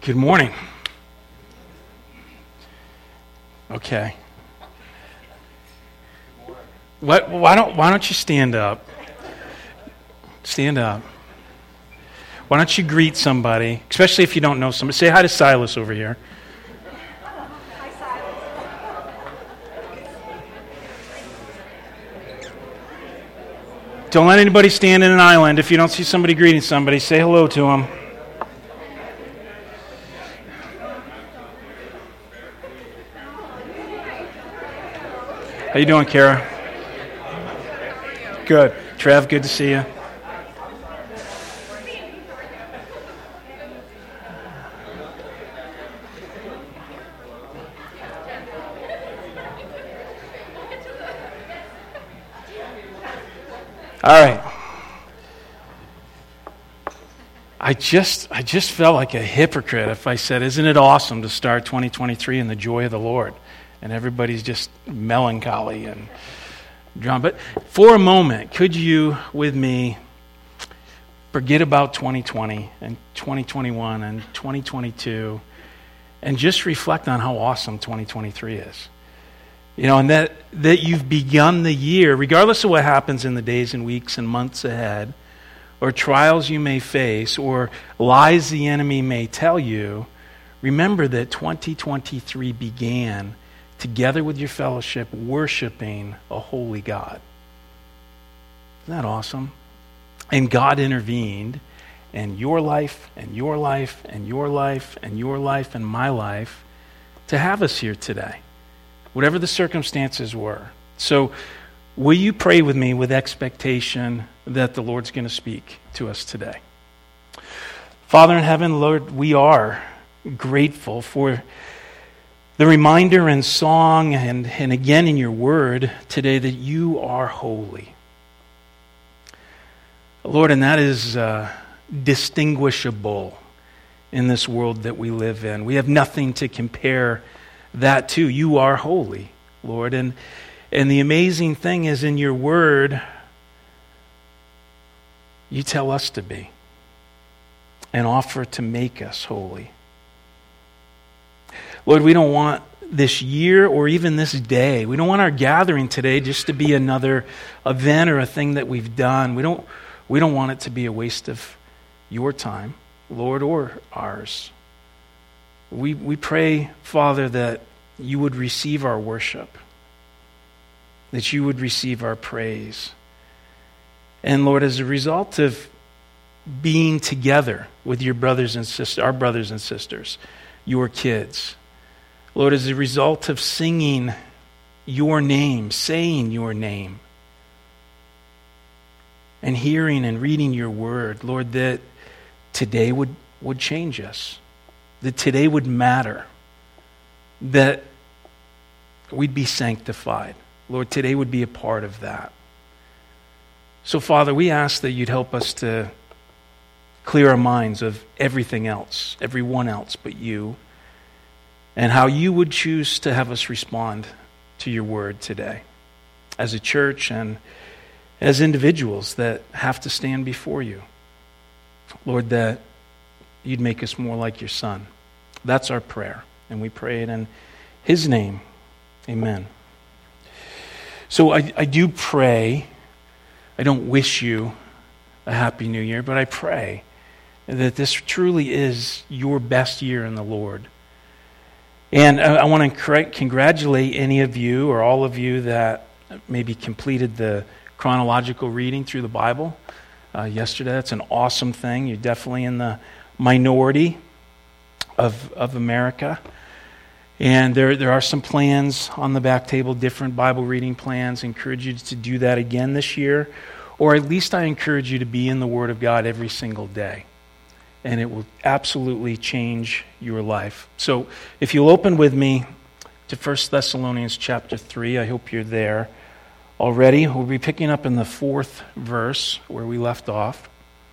Good morning. Okay. Why don't you stand up? Stand up. Why don't you greet somebody, especially if you don't know somebody. Say hi to Silas over here. Hi, Silas. Don't let anybody stand in an island. If you don't see somebody greeting somebody, say hello to them. How you doing, Kara? Good. Trev, good to see you. All right. I just felt like a hypocrite if I said, isn't it awesome to start 2023 in the joy of the Lord? And everybody's just melancholy and drawn. But for a moment, could you, with me, forget about 2020 and 2021 and 2022 and just reflect on how awesome 2023 is? You know, and that you've begun the year, regardless of what happens in the days and weeks and months ahead, or trials you may face, or lies the enemy may tell you, remember that 2023 began together with your fellowship, worshiping a holy God. Isn't that awesome? And God intervened in your life, and your life, and your life, and your life, and my life to have us here today, whatever the circumstances were. So will you pray with me with expectation that the Lord's going to speak to us today? Father in heaven, Lord, we are grateful for the reminder in song and again in your word today that you are holy. Lord, and that is distinguishable in this world that we live in. We have nothing to compare that to. You are holy, Lord. And the amazing thing is in your word, you tell us to be and offer to make us holy. Lord, we don't want this year or even this day, we don't want our gathering today just to be another event or a thing that we've done. We don't want it to be a waste of your time, Lord, or ours. We pray, Father, that you would receive our worship, that you would receive our praise. And Lord, as a result of being together with your brothers and sisters, our brothers and sisters, your kids, Lord, as a result of singing your name, saying your name, and hearing and reading your word, Lord, that today would change us, that today would matter, that we'd be sanctified. Lord, today would be a part of that. So, Father, we ask that you'd help us to clear our minds of everything else, everyone else but you, and how you would choose to have us respond to your word today as a church and as individuals that have to stand before you. Lord, that you'd make us more like your Son. That's our prayer, and we pray it in his name. Amen. So I do pray, I don't wish you a happy new year, but I pray that this truly is your best year in the Lord. And I want to congratulate any of you or all of you that maybe completed the chronological reading through the Bible yesterday. That's an awesome thing. You're definitely in the minority of America. And there are some plans on the back table, different Bible reading plans. I encourage you to do that again this year. Or at least I encourage you to be in the Word of God every single day. And it will absolutely change your life. So if you'll open with me to 1 Thessalonians chapter 3, I hope you're there already. We'll be picking up in the 4th verse where we left off.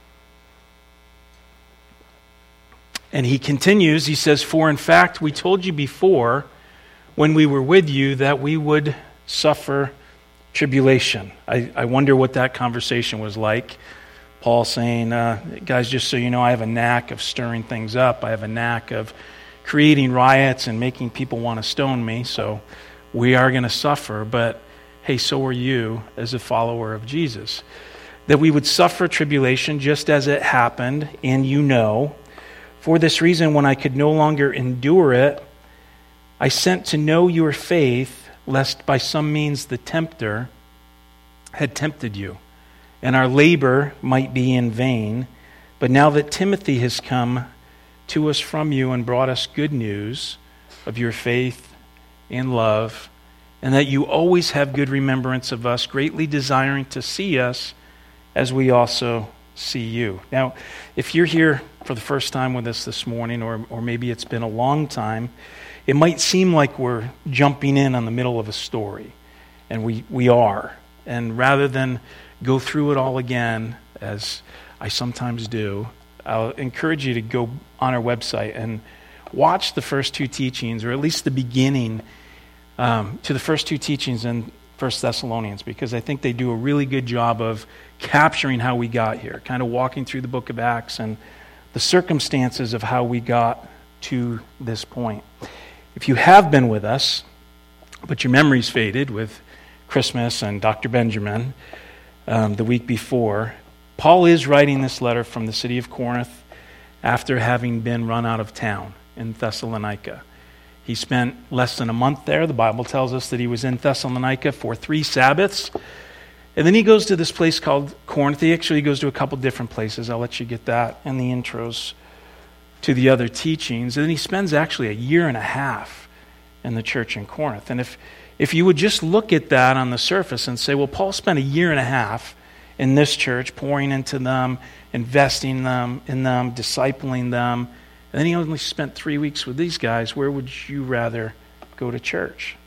And he continues, he says, "For in fact we told you before when we were with you that we would suffer tribulation." I wonder what that conversation was like. Paul saying, guys, just so you know, I have a knack of stirring things up. I have a knack of creating riots and making people want to stone me, so we are going to suffer, but hey, so are you as a follower of Jesus. That we would suffer tribulation just as it happened, and you know. For this reason, when I could no longer endure it, I sent to know your faith, lest by some means the tempter had tempted you, and our labor might be in vain. But now that Timothy has come to us from you and brought us good news of your faith and love, and that you always have good remembrance of us, greatly desiring to see us as we also see you. Now, if you're here for the first time with us this morning, or maybe it's been a long time, it might seem like we're jumping in on the middle of a story, and we are. And rather than go through it all again, as I sometimes do, I'll encourage you to go on our website and watch the first two teachings, or at least the beginning to the first two teachings in 1 Thessalonians, because I think they do a really good job of capturing how we got here, kind of walking through the book of Acts and the circumstances of how we got to this point. If you have been with us, but your memory's faded with Christmas and Dr. Benjamin the week before, Paul is writing this letter from the city of Corinth after having been run out of town in Thessalonica. He spent less than a month there. The Bible tells us that he was in Thessalonica for 3 Sabbaths. And then he goes to this place called Corinth. He actually goes to a couple different places. I'll let you get that in the intros to the other teachings. And then he spends actually a year and a half in the church in Corinth. And if you would just look at that on the surface and say, well, Paul spent a year and a half in this church, pouring into them, investing in them, discipling them, and then he only spent 3 weeks with these guys, where would you rather go to church?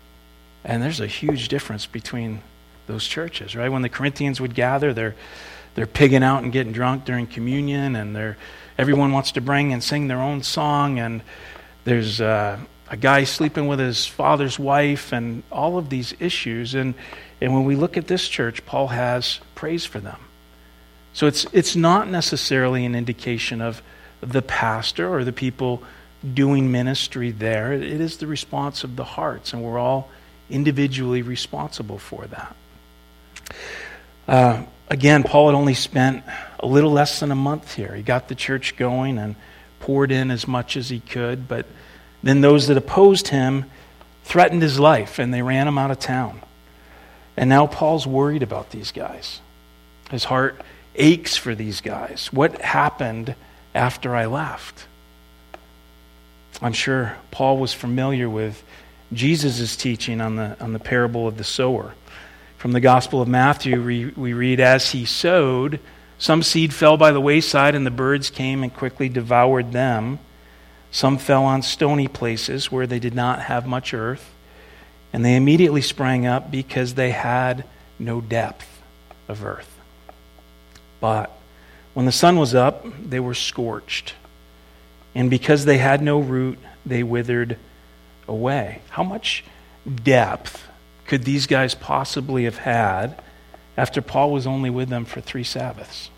And there's a huge difference between those churches, right? When the Corinthians would gather, they're pigging out and getting drunk during communion, and everyone wants to bring and sing their own song, and there's a guy sleeping with his father's wife, and all of these issues. And when we look at this church, Paul has praise for them. So it's not necessarily an indication of the pastor or the people doing ministry there. It is the response of the hearts, and we're all individually responsible for that. Again, Paul had only spent a little less than a month here. He got the church going and poured in as much as he could, but then those that opposed him threatened his life, and they ran him out of town. And now Paul's worried about these guys. His heart aches for these guys. What happened after I left? I'm sure Paul was familiar with Jesus' teaching on the parable of the sower. From the Gospel of Matthew, we read, as he sowed, some seed fell by the wayside, and the birds came and quickly devoured them. Some fell on stony places where they did not have much earth, and they immediately sprang up because they had no depth of earth. But when the sun was up, they were scorched, and because they had no root, they withered away. How much depth could these guys possibly have had after Paul was only with them for 3 Sabbaths?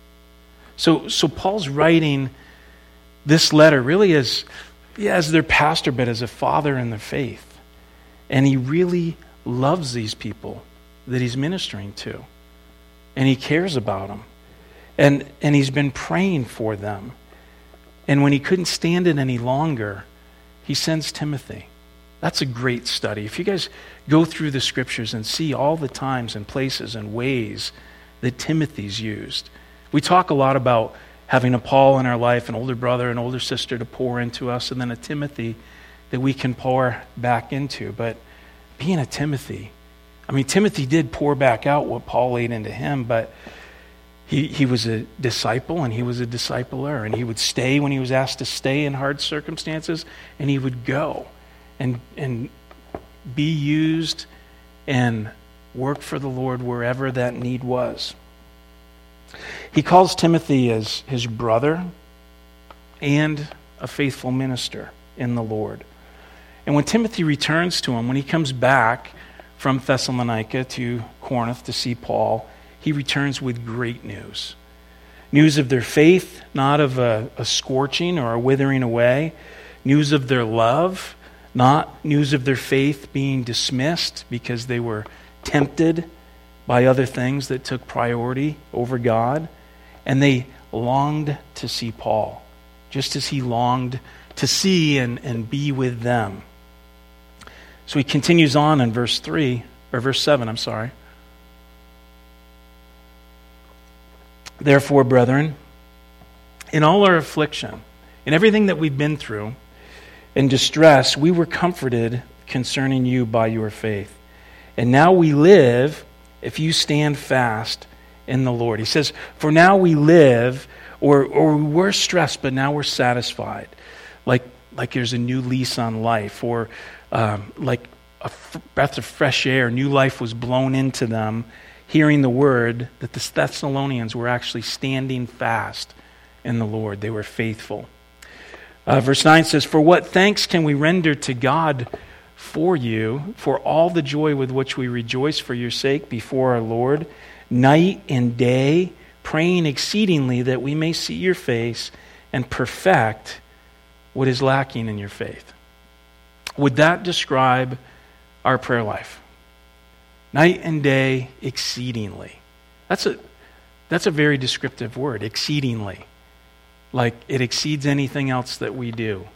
So Paul's writing this letter really as their pastor, but as a father in the faith. And he really loves these people that he's ministering to. And he cares about them. And he's been praying for them. And when he couldn't stand it any longer, he sends Timothy. That's a great study. If you guys go through the scriptures and see all the times and places and ways that Timothy's used. We talk a lot about having a Paul in our life, an older brother, an older sister to pour into us, and then a Timothy that we can pour back into. But being a Timothy, Timothy did pour back out what Paul laid into him, but he was a disciple and he was a discipler, and he would stay when he was asked to stay in hard circumstances, and he would go and be used and work for the Lord wherever that need was. He calls Timothy as his brother and a faithful minister in the Lord. And when Timothy returns to him, when he comes back from Thessalonica to Corinth to see Paul, he returns with great news. News of their faith, not of a scorching or a withering away. News of their love, not news of their faith being dismissed because they were tempted by other things that took priority over God. And they longed to see Paul, just as he longed to see and be with them. So he continues on in verse 7. Therefore, brethren, in all our affliction, in everything that we've been through, in distress, we were comforted concerning you by your faith. And now we live if you stand fast in the Lord. He says, for now we live, or we were stressed, but now we're satisfied. Like there's a new lease on life, or like a breath of fresh air, new life was blown into them, hearing the word that the Thessalonians were actually standing fast in the Lord. They were faithful. Verse 9 says, for what thanks can we render to God for you, for all the joy with which we rejoice for your sake before our Lord, night and day, praying exceedingly that we may see your face and perfect what is lacking in your faith. Would that describe our prayer life? Night and day, exceedingly. That's a very descriptive word, exceedingly. Like it exceeds anything else that we do.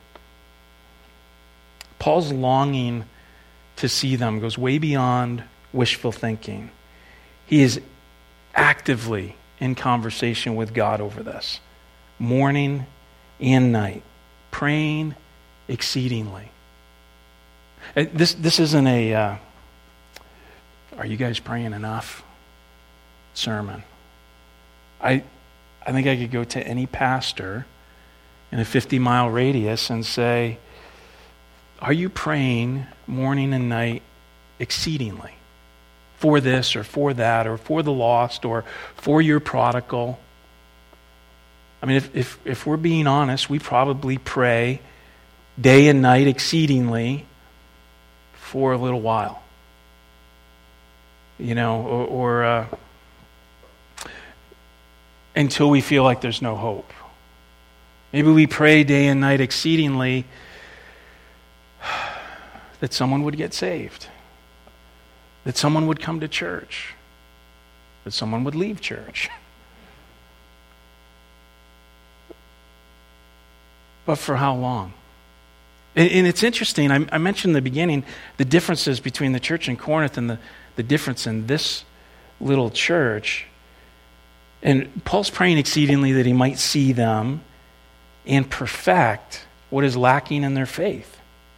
Paul's longing to see them goes way beyond wishful thinking. He is actively in conversation with God over this, morning and night, praying exceedingly. This isn't a, are you guys praying enough sermon. I think I could go to any pastor in a 50-mile radius and say, are you praying morning and night exceedingly for this or for that or for the lost or for your prodigal? I mean, if we're being honest, we probably pray day and night exceedingly for a little while. You know, or until we feel like there's no hope. Maybe we pray day and night exceedingly that someone would get saved, that someone would come to church, that someone would leave church. But for how long? And it's interesting, I mentioned in the beginning the differences between the church in Corinth and the difference in this little church. And Paul's praying exceedingly that he might see them and perfect what is lacking in their faith.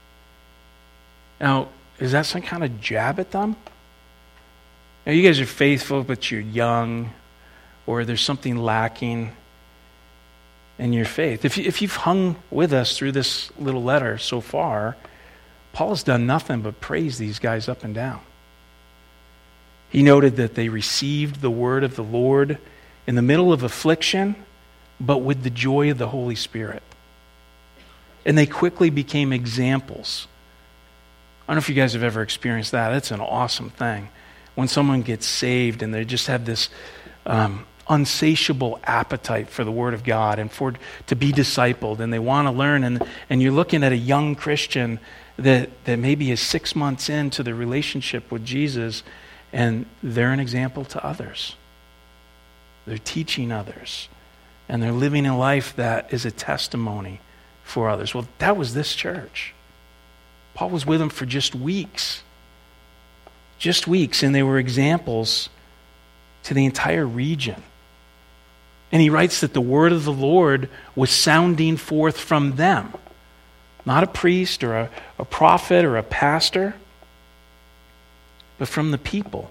Now, is that some kind of jab at them? Now, you guys are faithful, but you're young, or there's something lacking in your faith. If you've hung with us through this little letter so far, Paul has done nothing but praise these guys up and down. He noted that they received the word of the Lord in the middle of affliction, but with the joy of the Holy Spirit. And they quickly became examples. I don't know if you guys have ever experienced that. That's an awesome thing. When someone gets saved and they just have this unsatiable appetite for the Word of God and to be discipled, and they want to learn, and you're looking at a young Christian that maybe is 6 months into the relationship with Jesus, and they're an example to others. They're teaching others, and they're living a life that is a testimony for others. Well, that was this church. Paul was with them for just weeks, and they were examples to the entire region. And he writes that the word of the Lord was sounding forth from them, not a priest or a prophet or a pastor, but from the people.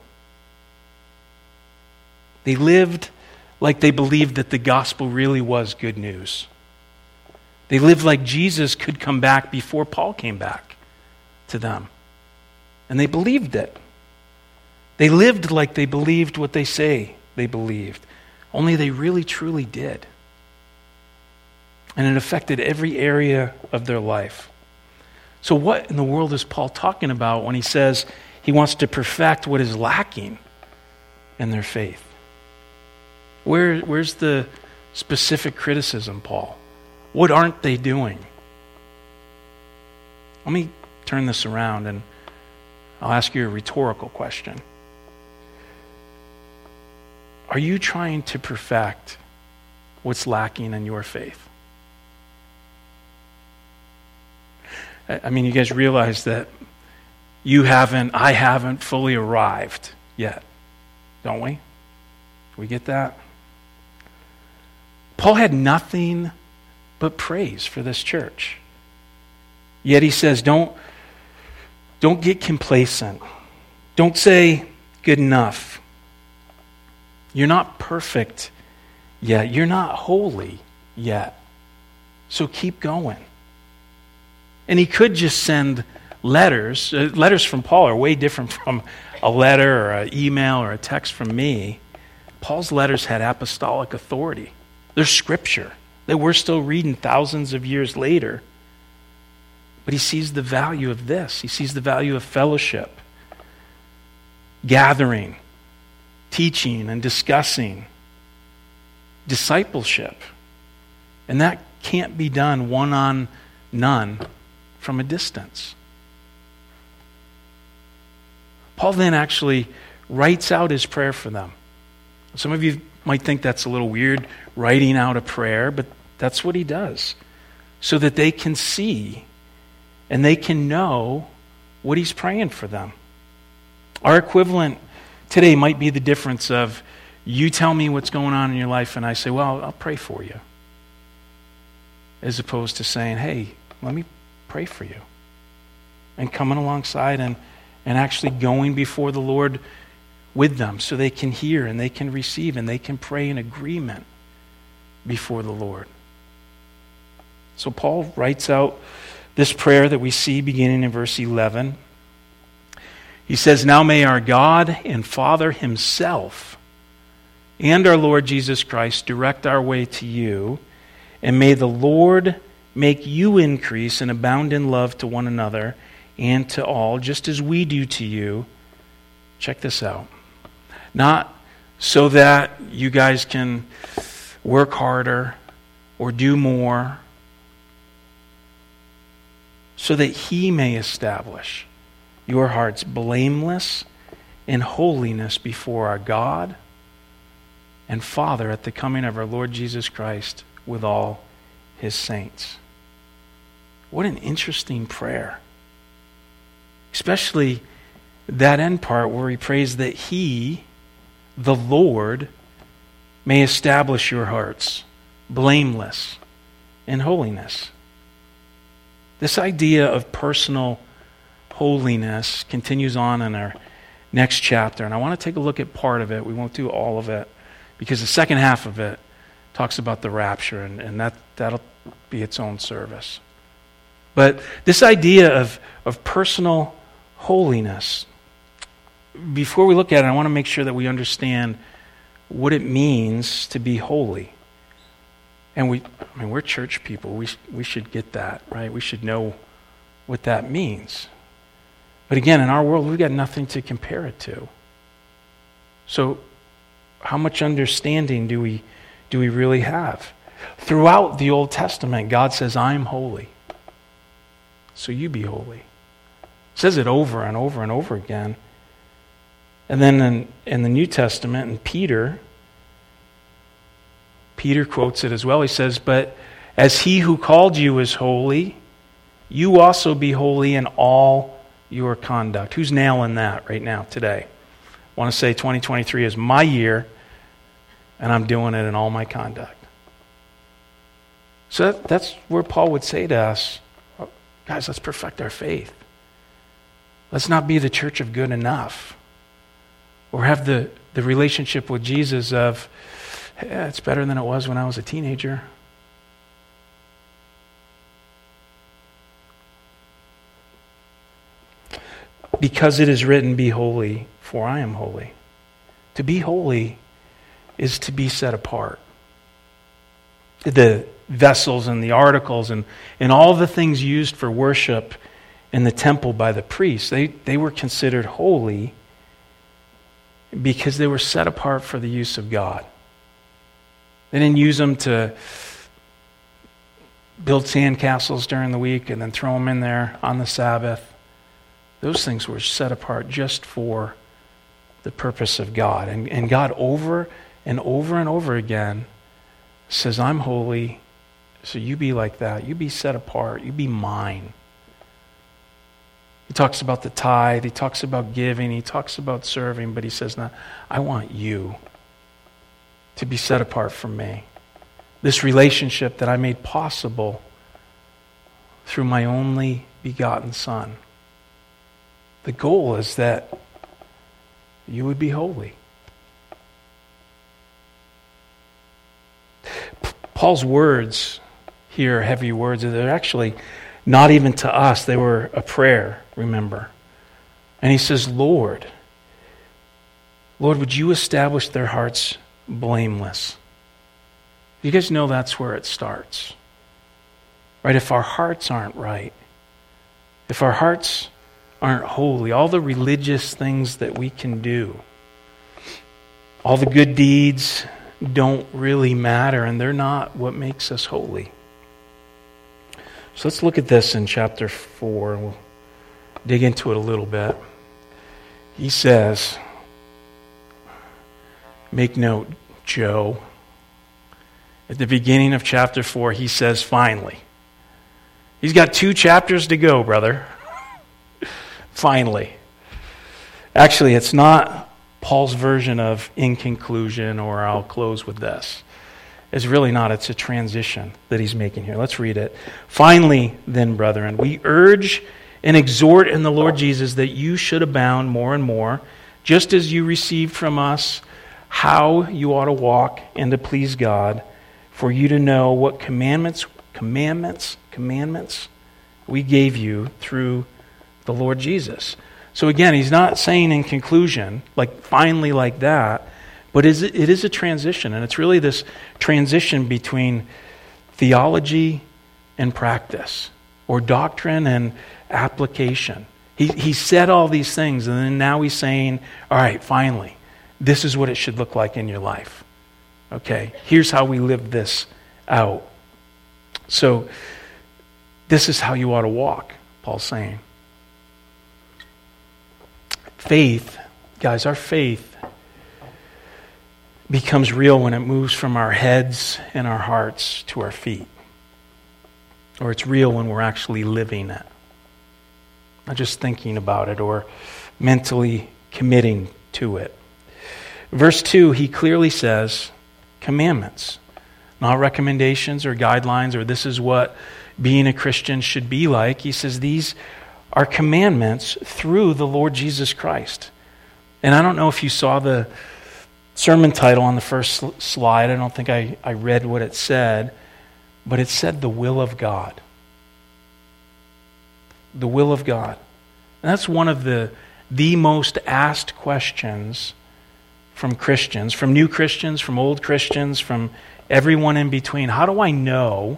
They lived like they believed that the gospel really was good news. They lived like Jesus could come back before Paul came back to them. And they believed it. They lived like they believed what they say they believed. Only they really truly did. And it affected every area of their life. So what in the world is Paul talking about when he says he wants to perfect what is lacking in their faith? Where's the specific criticism, Paul? What aren't they doing? Let me turn this around and I'll ask you a rhetorical question. Are you trying to perfect what's lacking in your faith? I mean, you guys realize that I haven't fully arrived yet, don't we? We get that? Paul had nothing but praise for this church. Yet he says, don't get complacent. Don't say good enough. You're not perfect yet. You're not holy yet. So keep going. And he could just send letters. Letters from Paul are way different from a letter or an email or a text from me. Paul's letters had apostolic authority. They're scripture that we're still reading thousands of years later. But he sees the value of this. He sees the value of fellowship, gathering, teaching and discussing, discipleship. And that can't be done one on none from a distance. Paul then actually writes out his prayer for them. Some of you might think that's a little weird, writing out a prayer, but that's what he does, so that they can see and they can know what he's praying for them. Our equivalent today might be the difference of you tell me what's going on in your life and I say, well, I'll pray for you. As opposed to saying, hey, let me pray for you. And coming alongside and actually going before the Lord with them so they can hear and they can receive and they can pray in agreement before the Lord. So Paul writes out this prayer that we see beginning in verse 11. He says, now may our God and Father himself and our Lord Jesus Christ direct our way to you, and may the Lord make you increase and abound in love to one another and to all, just as we do to you. Check this out. Not so that you guys can work harder or do more, so that he may establish your hearts blameless in holiness before our God and Father at the coming of our Lord Jesus Christ with all his saints. What an interesting prayer. Especially that end part where he prays that he, the Lord, may establish your hearts blameless in holiness. This idea of personal holiness continues on in our next chapter, and I want to take a look at part of it. We won't do all of it, because the second half of it talks about the rapture, and that'll be its own service. But this idea of personal holiness, before we look at it, I want to make sure that we understand what it means to be holy. And we're church people. We should get that, right? We should know what that means. But again, in our world, we've got nothing to compare it to. So how much understanding do we really have? Throughout the Old Testament, God says, I'm holy. So you be holy. It says it over and over and over again. And then in the New Testament, in Peter quotes it as well. He says, but as he who called you is holy, you also be holy in all your conduct. Who's nailing that right now, today? I want to say 2023 is my year, and I'm doing it in all my conduct. So that's where Paul would say to us, guys, let's perfect our faith. Let's not be the church of good enough, or have the relationship with Jesus of, yeah, it's better than it was when I was a teenager. Because it is written, be holy, for I am holy. To be holy is to be set apart. The vessels and the articles and all the things used for worship in the temple by the priests, they were considered holy because they were set apart for the use of God. They didn't use them to build sandcastles during the week and then throw them in there on the Sabbath. Those things were set apart just for the purpose of God. And God over and over and over again says, I'm holy, so you be like that. You be set apart. You be mine. He talks about the tithe. He talks about giving. He talks about serving. But he says, no, I want you to be set apart from me. This relationship that I made possible through my only begotten Son. The goal is that you would be holy. Paul's words here are heavy words. They're actually not even to us. They were a prayer, remember. And he says, Lord, would you establish their hearts blameless? You guys know that's where it starts. Right? If our hearts aren't right, if our hearts aren't holy, all the religious things that we can do, all the good deeds don't really matter, and they're not what makes us holy. So let's look at this in chapter 4, and we'll dig into it a little bit. He says, make note, Joe, at the beginning of chapter 4, he says, finally. He's got 2 chapters to go, brother. Finally. Actually, it's not Paul's version of in conclusion or I'll close with this. It's really not. It's a transition that he's making here. Let's read it. Finally, then, brethren, we urge and exhort in the Lord Jesus that you should abound more and more, just as you received from us how you ought to walk and to please God, for you to know what commandments we gave you through the Lord Jesus. So again, he's not saying in conclusion, like finally like that, but it is a transition, and it's really this transition between theology and practice, or doctrine and application. He said all these things, and then now he's saying, all right, finally, this is what it should look like in your life. Okay, here's how we live this out. So this is how you ought to walk, Paul's saying. Faith, guys, our faith becomes real when it moves from our heads and our hearts to our feet. Or it's real when we're actually living it. Not just thinking about it or mentally committing to it. Verse 2, he clearly says, commandments. Not recommendations or guidelines or this is what being a Christian should be like. He says these are commandments through the Lord Jesus Christ. And I don't know if you saw the sermon title on the first slide. I don't think I read what it said, but it said the will of God. The will of God. And that's one of the most asked questions from Christians, from new Christians, from old Christians, from everyone in between. How do I know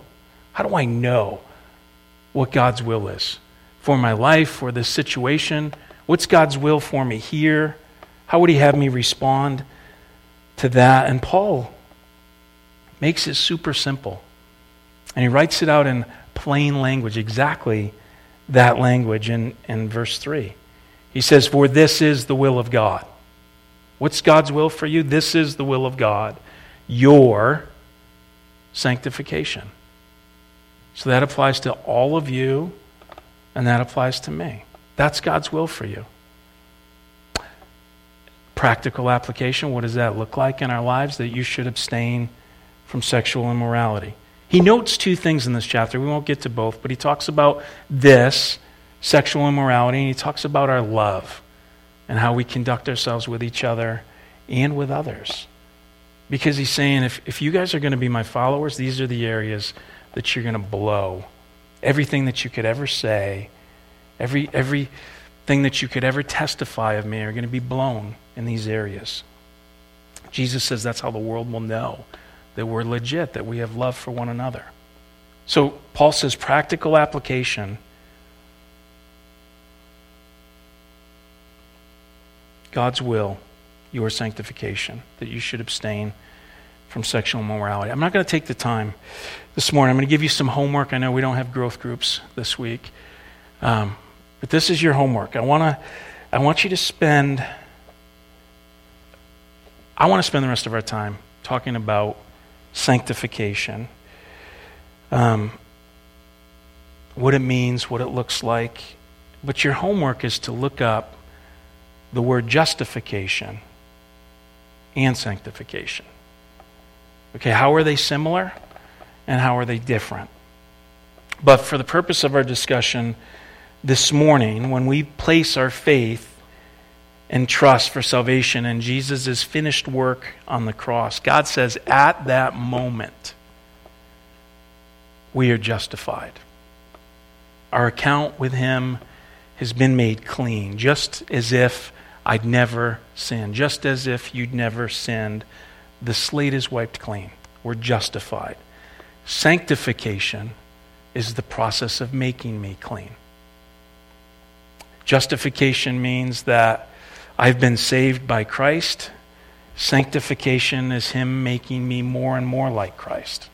what God's will is for my life, for this situation? What's God's will for me here? How would he have me respond to that? And Paul makes it super simple. And he writes it out in plain language, exactly that language in verse 3. He says, for this is the will of God. What's God's will for you? This is the will of God. Your sanctification. So that applies to all of you, and that applies to me. That's God's will for you. Practical application, what does that look like in our lives? That you should abstain from sexual immorality. He notes 2 things in this chapter. We won't get to both, but he talks about this, sexual immorality, and he talks about our love and how we conduct ourselves with each other and with others. Because he's saying, if you guys are going to be my followers, these are the areas that you're going to blow. Everything that you could ever say, everything that you could ever testify of me are going to be blown in these areas. Jesus says that's how the world will know that we're legit, that we have love for one another. So Paul says practical application. God's will, your sanctification, that you should abstain from sexual immorality. I'm not going to take the time this morning. I'm going to give you some homework. I know we don't have growth groups this week. But this is your homework. I want to spend the rest of our time talking about sanctification. What it means, what it looks like. But your homework is to look up the word justification and sanctification. Okay, how are they similar and how are they different? But for the purpose of our discussion this morning, when we place our faith and trust for salvation in Jesus' finished work on the cross, God says at that moment, we are justified. Our account with Him has been made clean, just as if I'd never sinned, just as if you'd never sinned. The slate is wiped clean. We're justified. Sanctification is the process of making me clean. Justification means that I've been saved by Christ. Sanctification is Him making me more and more like Christ.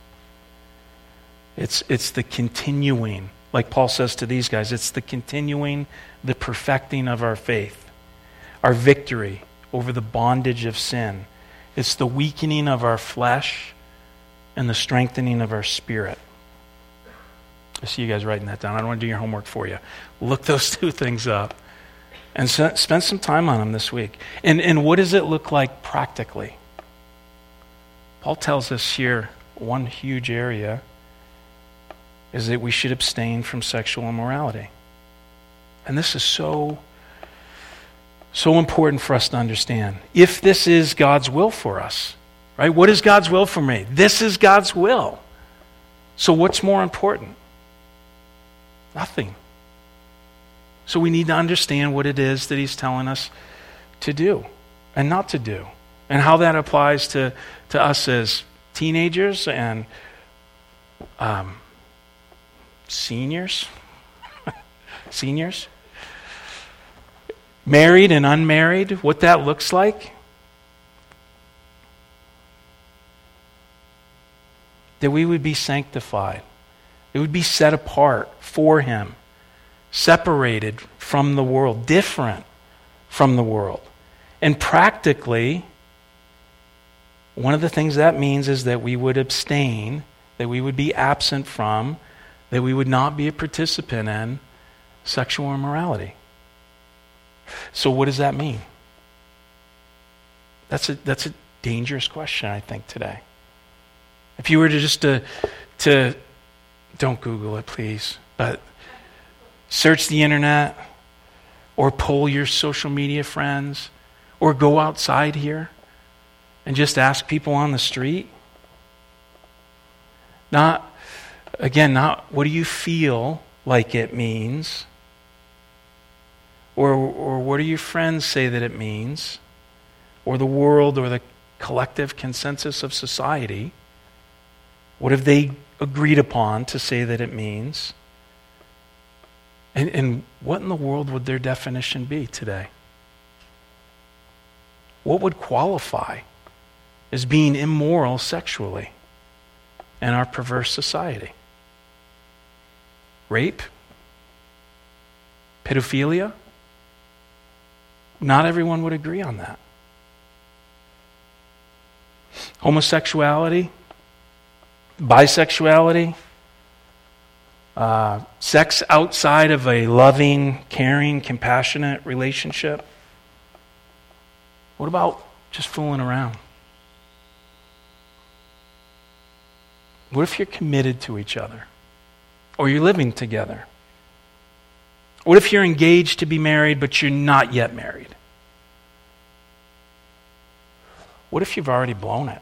It's the continuing, like Paul says to these guys, it's the continuing, the perfecting of our faith, our victory over the bondage of sin. It's the weakening of our flesh and the strengthening of our spirit. I see you guys writing that down. I don't want to do your homework for you. Look those two things up and spend some time on them this week. And what does it look like practically? Paul tells us here one huge area is that we should abstain from sexual immorality. And this is so important for us to understand. If this is God's will for us, right? What is God's will for me? This is God's will. So what's more important? Nothing. So we need to understand what it is that He's telling us to do and not to do, and how that applies to us as teenagers and seniors, married and unmarried, what that looks like. That we would be sanctified. It would be set apart for Him, separated from the world, different from the world. And practically, one of the things that means is that we would abstain, that we would be absent from, that we would not be a participant in sexual immorality. So what does that mean? That's a dangerous question, I think, today. If you were to just to don't Google it, please, but search the internet or poll your social media friends or go outside here and just ask people on the street. Not what do you feel like it means, or what do your friends say that it means, or the world or the collective consensus of society. What have they agreed upon to say that it means? And what in the world would their definition be today? What would qualify as being immoral sexually in our perverse society? Rape? Pedophilia? Not everyone would agree on that. Homosexuality? Bisexuality? Sex outside of a loving, caring, compassionate relationship? What about just fooling around? What if you're committed to each other? Or you're living together? What if you're engaged to be married, but you're not yet married? What if you've already blown it?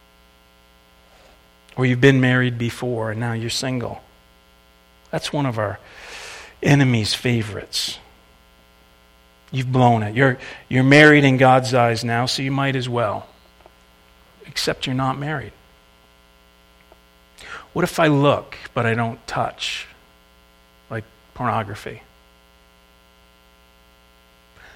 Or you've been married before and now you're single? That's one of our enemy's favorites. You've blown it. You're married in God's eyes now, so you might as well. Except you're not married. What if I look, but I don't touch? Like pornography.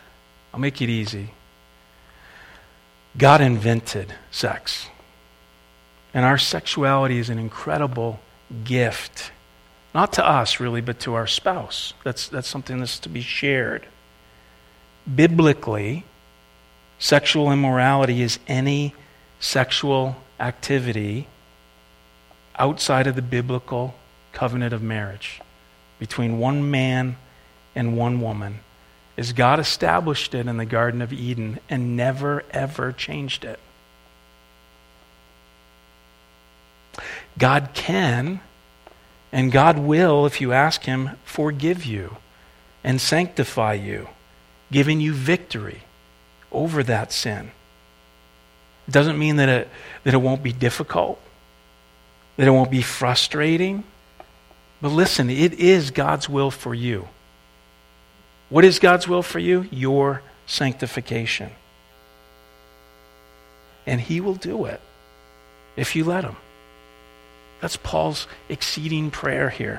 I'll make it easy. God invented sex. And our sexuality is an incredible gift. Not to us, really, but to our spouse. That's something that's to be shared. Biblically, sexual immorality is any sexual activity outside of the biblical covenant of marriage between one man and one woman, as God established it in the Garden of Eden and never, ever changed it. God can, and God will, if you ask Him, forgive you and sanctify you, giving you victory over that sin. It doesn't mean that it won't be difficult, that it won't be frustrating. But listen, it is God's will for you. What is God's will for you? Your sanctification. And He will do it if you let Him. That's Paul's exceeding prayer here.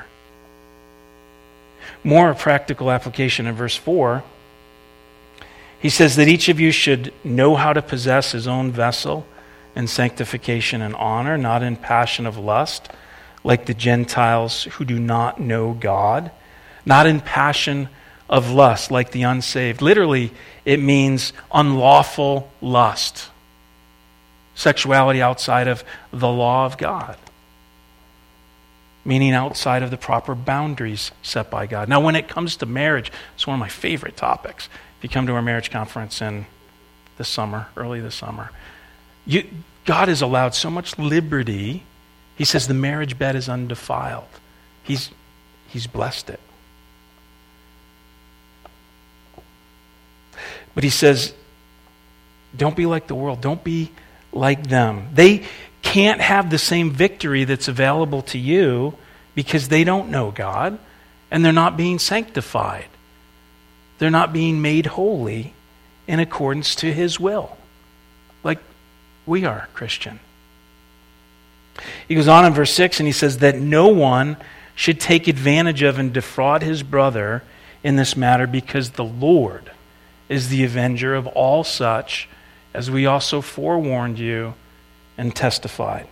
More practical application in verse 4. He says that each of you should know how to possess his own vessel in sanctification and honor, not in passion of lust, like the Gentiles who do not know God, not in passion of lust, like the unsaved. Literally, it means unlawful lust, sexuality outside of the law of God, meaning outside of the proper boundaries set by God. Now, when it comes to marriage, it's one of my favorite topics. If you come to our marriage conference in the summer, early this summer, God has allowed so much liberty. He says the marriage bed is undefiled. He's blessed it. But He says, don't be like the world. Don't be like them. They can't have the same victory that's available to you because they don't know God and they're not being sanctified. They're not being made holy in accordance to His will, like we are, Christian. He goes on in verse 6 and he says that no one should take advantage of and defraud his brother in this matter, because the Lord is the avenger of all such, as we also forewarned you and testified.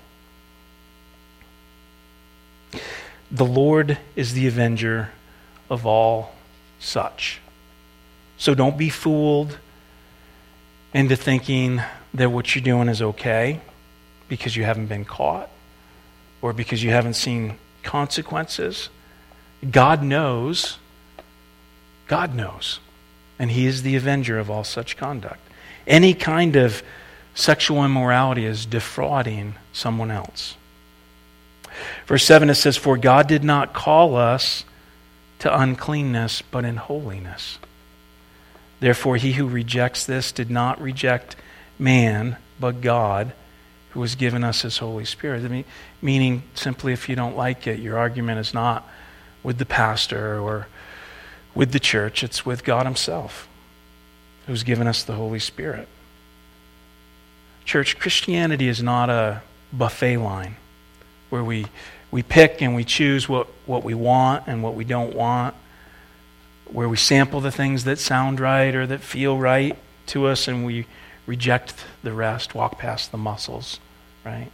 The Lord is the avenger of all such. So don't be fooled into thinking that what you're doing is okay because you haven't been caught or because you haven't seen consequences. God knows. God knows. And He is the avenger of all such conduct. Any kind of sexual immorality is defrauding someone else. Verse 7, it says, "For God did not call us to uncleanness, but in holiness. Therefore, he who rejects this did not reject man, but God, who has given us His Holy Spirit." Meaning, simply, if you don't like it, your argument is not with the pastor or with the church. It's with God Himself, who's given us the Holy Spirit. Church, Christianity is not a buffet line where we pick and we choose what we want and what we don't want, where we sample the things that sound right or that feel right to us and we reject the rest, walk past the muscles, right?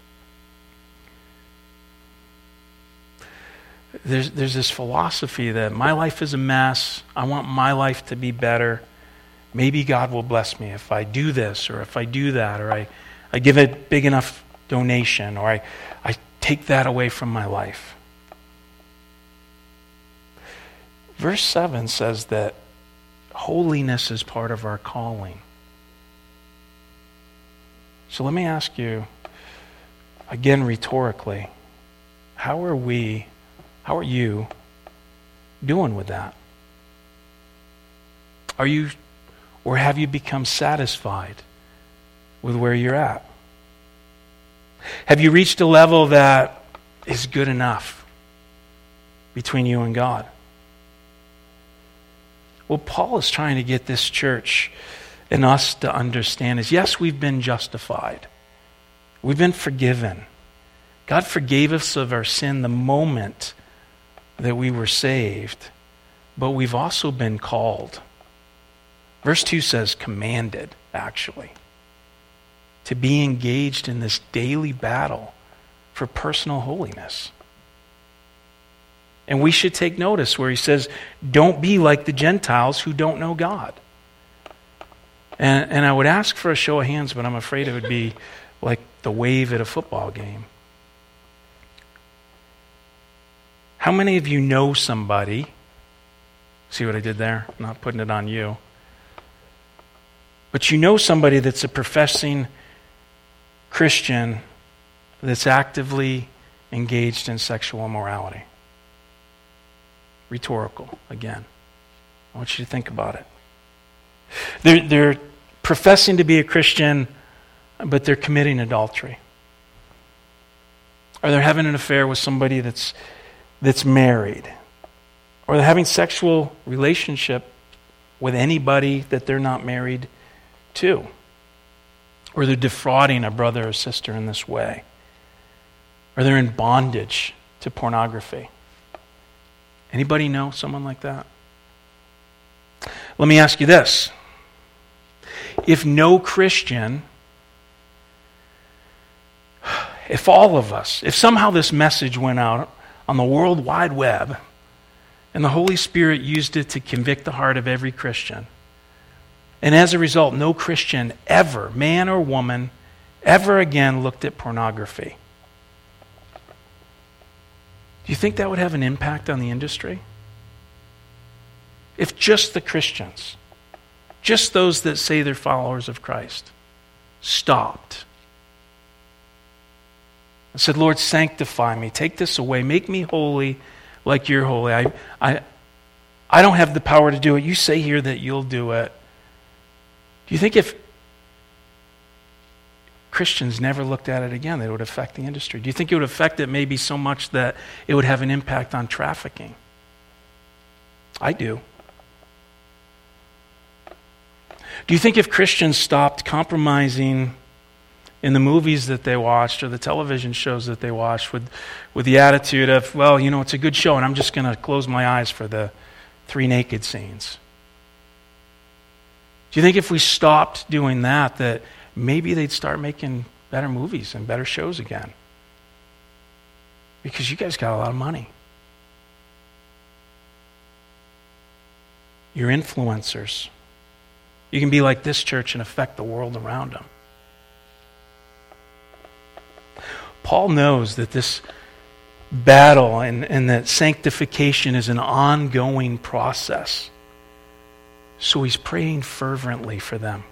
There's this philosophy that my life is a mess, I want my life to be better, maybe God will bless me if I do this or if I do that, or I give a big enough donation, or I take that away from my life. Verse 7 says that holiness is part of our calling. So let me ask you, again rhetorically, how are you doing with that? Are you, or have you become satisfied with where you're at? Have you reached a level that is good enough between you and God? What Paul is trying to get this church and us to understand is, yes, we've been justified. We've been forgiven. God forgave us of our sin the moment that we were saved, but we've also been called. Verse 2 says commanded, actually. to be engaged in this daily battle for personal holiness. And we should take notice where he says, don't be like the Gentiles who don't know God. And I would ask for a show of hands, but I'm afraid it would be like the wave at a football game. How many of you know somebody? See what I did there? I'm not putting it on you. But you know somebody that's a professing Christian that's actively engaged in sexual immorality. Rhetorical, again. I want you to think about it. They're professing to be a Christian, but they're committing adultery. Or they're having an affair with somebody that's married. Or they're having sexual relationship with anybody that they're not married to. Or they're defrauding a brother or sister in this way. Or they're in bondage to pornography. Anybody know someone like that? Let me ask you this. If no Christian, if all of us, if somehow this message went out on the World Wide Web and the Holy Spirit used it to convict the heart of every Christian, and as a result, no Christian ever, man or woman, ever again looked at pornography, do you think that would have an impact on the industry? If just the Christians, just those that say they're followers of Christ, stopped and said, Lord, sanctify me, take this away, make me holy like you're holy. I don't have the power to do it. You say here that you'll do it. Do you think if Christians never looked at it again, that it would affect the industry? Do you think it would affect it maybe so much that it would have an impact on trafficking? I do. Do you think if Christians stopped compromising in the movies that they watched or the television shows that they watched with the attitude of, well, you know, it's a good show and I'm just going to close my eyes for the 3 naked scenes? Do you think if we stopped doing that maybe they'd start making better movies and better shows again? Because you guys got a lot of money. You're influencers. You can be like this church and affect the world around them. Paul knows that this battle and that sanctification is an ongoing process. So he's praying fervently for them.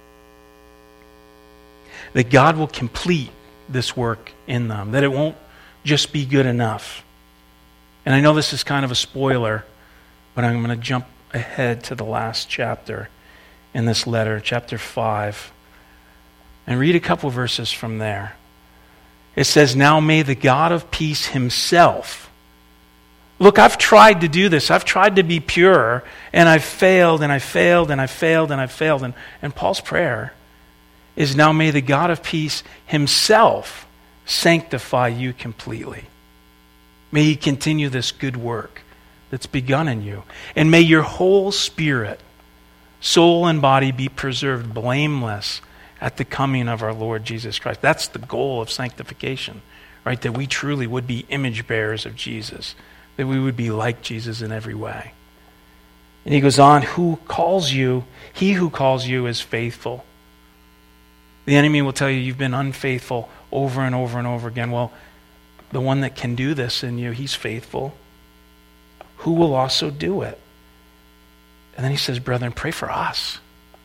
That God will complete this work in them. That it won't just be good enough. And I know this is kind of a spoiler, but I'm going to jump ahead to the last chapter in this letter, chapter 5, and read a couple verses from there. It says, now may the God of peace himself. Look, I've tried to do this. I've tried to be pure, and I've failed, and I failed, and I failed, and I failed. And Paul's prayer is, now may the God of peace himself sanctify you completely. May he continue this good work that's begun in you. And may your whole spirit, soul, and body be preserved blameless at the coming of our Lord Jesus Christ. That's the goal of sanctification, right? That we truly would be image bearers of Jesus. That we would be like Jesus in every way. And he goes on, he who calls you is faithful. The enemy will tell you you've been unfaithful over and over and over again. Well, the one that can do this in you, he's faithful, who will also do it. And then he says, brethren, pray for us.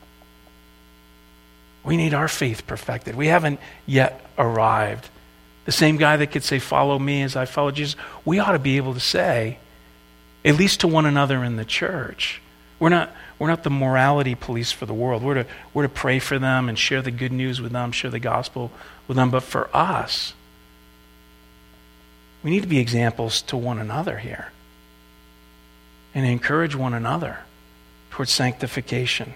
We need our faith perfected. We haven't yet arrived. The same guy that could say, follow me as I follow Jesus, we ought to be able to say, at least to one another in the church, we're not the morality police for the world. We're to pray for them and share the good news with them, share the gospel with them. But for us, we need to be examples to one another here and encourage one another towards sanctification.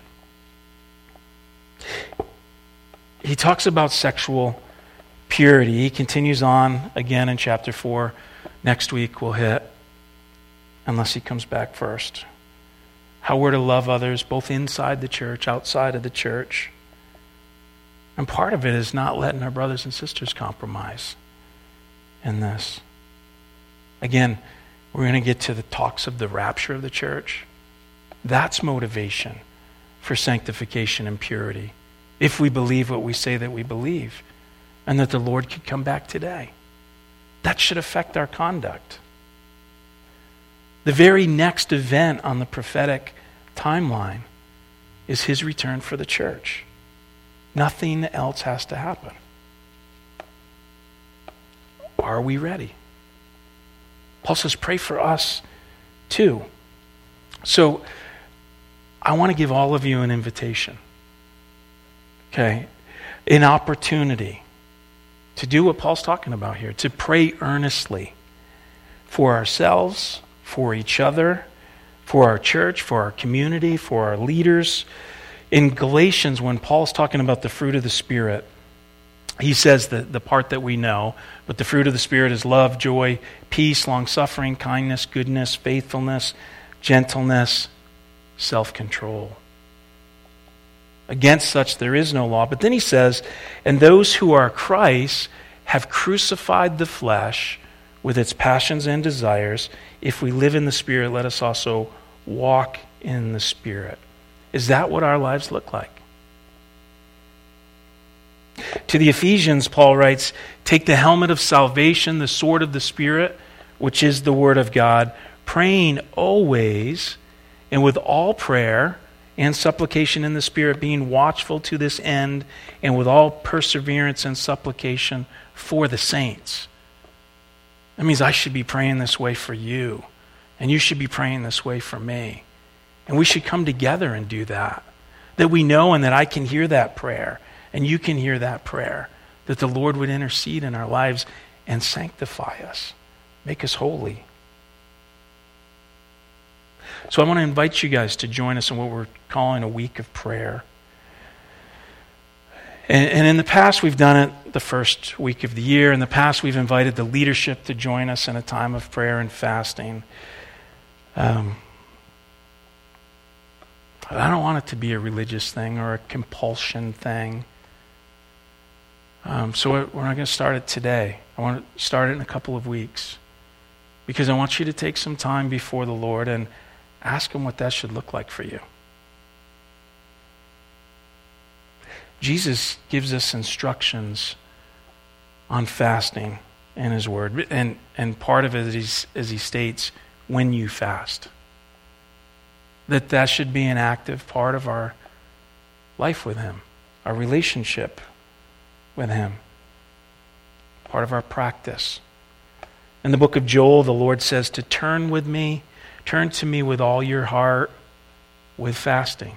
He talks about sexual purity. He continues on again in chapter 4. Next week we'll hit, unless he comes back first, how we're to love others both inside the church, outside of the church. And part of it is not letting our brothers and sisters compromise in this. Again, we're going to get to the talks of the rapture of the church. That's motivation for sanctification and purity. If we believe what we say that we believe, and that the Lord could come back today. That should affect our conduct. The very next event on the prophetic timeline is his return for the church. Nothing else has to happen. Are we ready? Paul says, pray for us too. So, I want to give all of you an invitation. Okay? An opportunity to do what Paul's talking about here, to pray earnestly for ourselves, for each other, for our church, for our community, for our leaders. In Galatians, when Paul's talking about the fruit of the Spirit, he says that the part that we know, but the fruit of the Spirit is love, joy, peace, long-suffering, kindness, goodness, faithfulness, gentleness, self-control. Against such there is no law. But then he says, and those who are Christ have crucified the flesh with its passions and desires. If we live in the Spirit, let us also walk in the Spirit. Is that what our lives look like? To the Ephesians, Paul writes, take the helmet of salvation, the sword of the Spirit, which is the Word of God, praying always and with all prayer and supplication in the Spirit, being watchful to this end, and with all perseverance and supplication for the saints. That means I should be praying this way for you, and you should be praying this way for me. And we should come together and do that. That we know and that I can hear that prayer, and you can hear that prayer, that the Lord would intercede in our lives and sanctify us, make us holy. So I want to invite you guys to join us in what we're calling a week of prayer. And in the past, we've done it the first week of the year. In the past, we've invited the leadership to join us in a time of prayer and fasting. I don't want it to be a religious thing or a compulsion thing. So we're not going to start it today. I want to start it in a couple of weeks. Because I want you to take some time before the Lord and ask him what that should look like for you. Jesus gives us instructions on fasting in his word. And part of it is, as he states, when you fast. That should be an active part of our life with him, our relationship with him, part of our practice. In the book of Joel, the Lord says to turn to me with all your heart with fasting.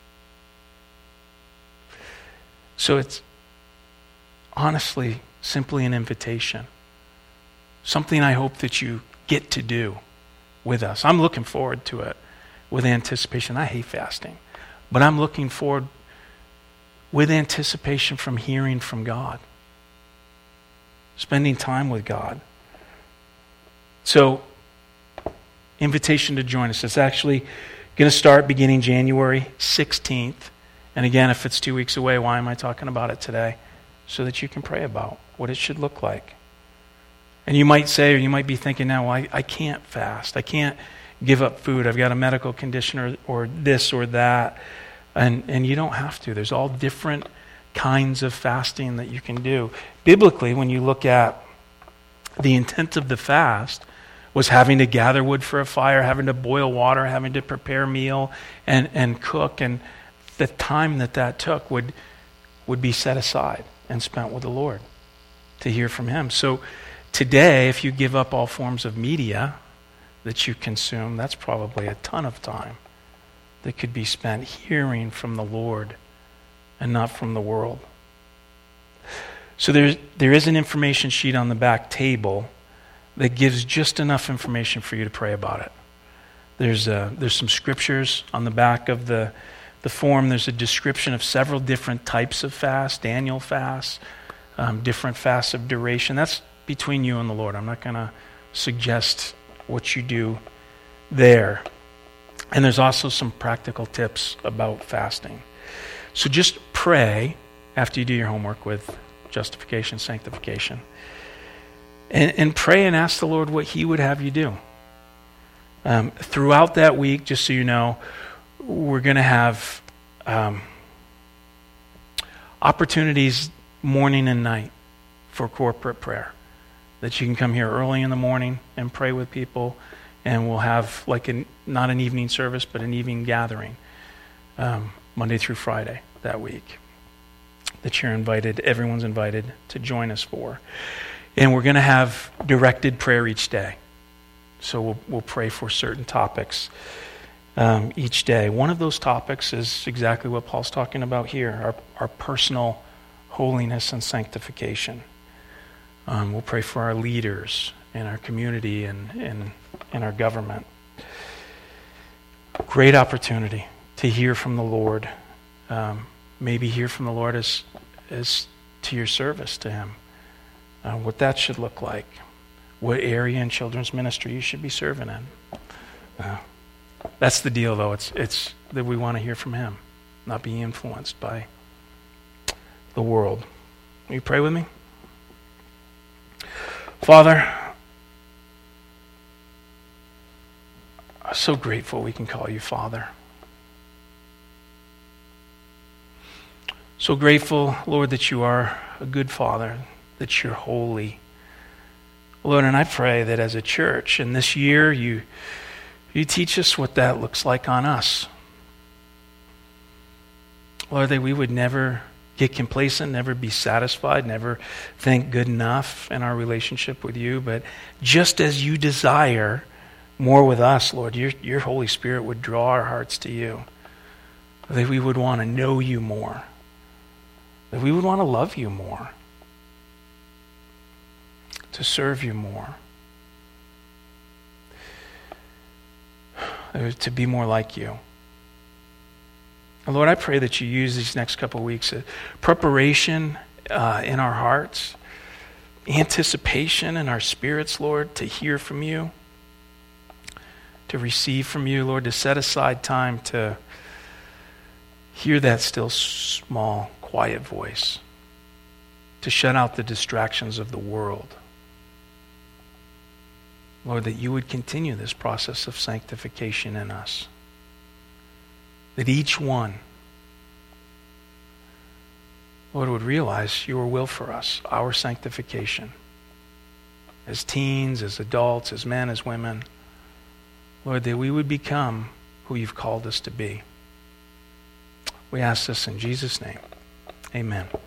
So it's honestly simply an invitation. Something I hope that you get to do with us. I'm looking forward to it with anticipation. I hate fasting, but I'm looking forward with anticipation from hearing from God, spending time with God. So, invitation to join us. It's actually going to start beginning January 16th. And again, if it's 2 weeks away, why am I talking about it today? So that you can pray about what it should look like. And you might say, or you might be thinking now, well, I can't fast. I can't give up food. I've got a medical condition or this or that. And you don't have to. There's all different kinds of fasting that you can do. Biblically, when you look at the intent of the fast, was having to gather wood for a fire, having to boil water, having to prepare a meal and cook. And the time that took would be set aside and spent with the Lord to hear from him. So today, if you give up all forms of media that you consume, that's probably a ton of time that could be spent hearing from the Lord and not from the world. So there is an information sheet on the back table that gives just enough information for you to pray about it. There's some scriptures on the back of the form. There's a description of several different types of fast, Daniel fasts, different fasts of duration. That's between you and the Lord. I'm not going to suggest what you do there. And there's also some practical tips about fasting. So just pray after you do your homework with justification, sanctification. And pray and ask the Lord what he would have you do. Throughout that week, just so you know, we're going to have opportunities morning and night for corporate prayer. That you can come here early in the morning and pray with people, and we'll have not an evening service, but an evening gathering Monday through Friday that week that everyone's invited to join us for. And we're going to have directed prayer each day. So we'll pray for certain topics each day. One of those topics is exactly what Paul's talking about here, our personal holiness and sanctification. We'll pray for our leaders in our community and in our government. Great opportunity to hear from the Lord. Maybe hear from the Lord as to your service to him. What that should look like. What area in children's ministry you should be serving in. That's the deal, though. It's that we want to hear from him, not be influenced by the world. Will you pray with me? Father, I'm so grateful we can call you Father. So grateful, Lord, that you are a good Father, that you're holy. Lord, and I pray that as a church in this year, you teach us what that looks like on us. Lord, that we would never get complacent, never be satisfied, never think good enough in our relationship with you, but just as you desire more with us, Lord, your Holy Spirit would draw our hearts to you. That we would want to know you more. That we would want to love you more. To serve you more. To be more like you. And Lord, I pray that you use these next couple of weeks of preparation in our hearts, anticipation in our spirits, Lord, to hear from you, to receive from you, Lord, to set aside time to hear that still small, quiet voice, to shut out the distractions of the world. Lord, that you would continue this process of sanctification in us. That each one, Lord, would realize your will for us, our sanctification. As teens, as adults, as men, as women. Lord, that we would become who you've called us to be. We ask this in Jesus' name. Amen.